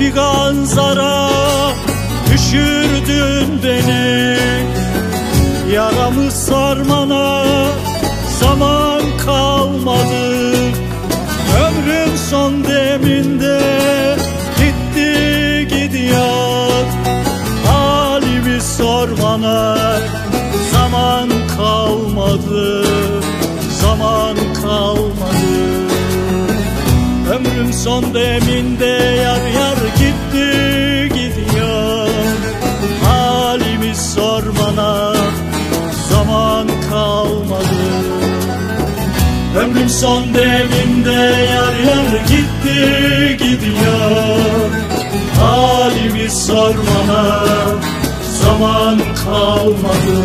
figan zara düşürdün beni. Yaramı sarmana zaman kalmadı. Ömrüm son deminde gitti gidiyor. Halimi sormana zaman kalmadı. Zaman kalmadı. Ömrüm son deminde yar yar gitti gidiyor. Halimi sormana zaman kalmadı. Ömrüm son deminde yar yar gitti gidiyor. Halimi sormana zaman kalmadı.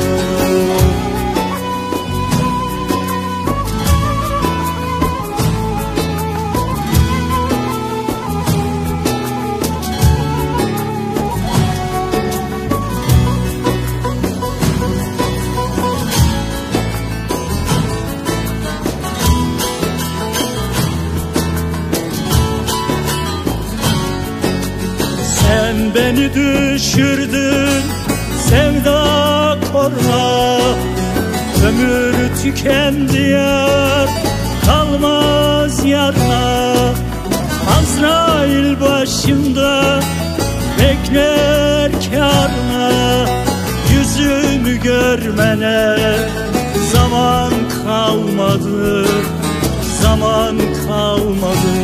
Sen beni düşürdün sevda korna. Ömür tükendi yar, kalmaz yarına. Azrail başımda bekler kârına. Yüzümü görmene zaman kalmadı. Zaman kalmadı.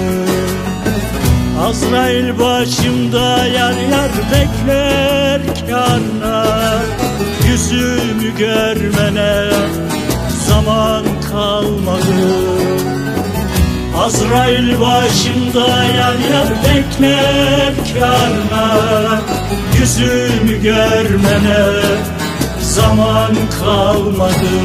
Azrail başımda yar yar bekler kârına. Yüzümü görmene zaman kalmadı. Azrail başımda yar yar bekler kârına. Yüzümü görmene zaman kalmadı.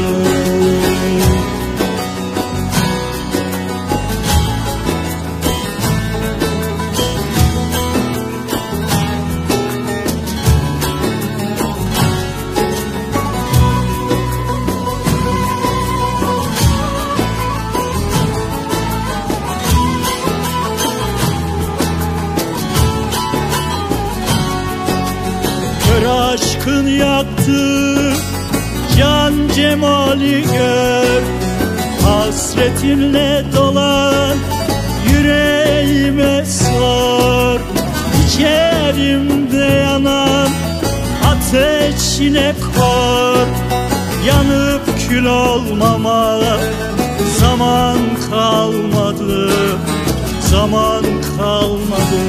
Aşkın yaktı can cemali gör. Hasretinle dolan yüreğime sor. İçerimde yanan ateşine kor. Yanıp kül olmama zaman kalmadı. Zaman kalmadı.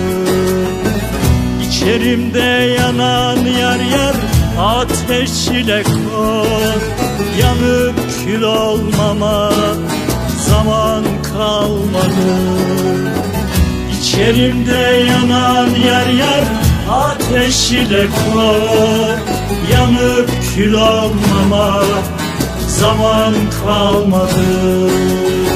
İçerimde yanan yar yar ateş ile kor. Yanıp kül olmama zaman kalmadı. İçerimde yanan yar yar ateş ile kor. Yanıp kül olmama zaman kalmadı.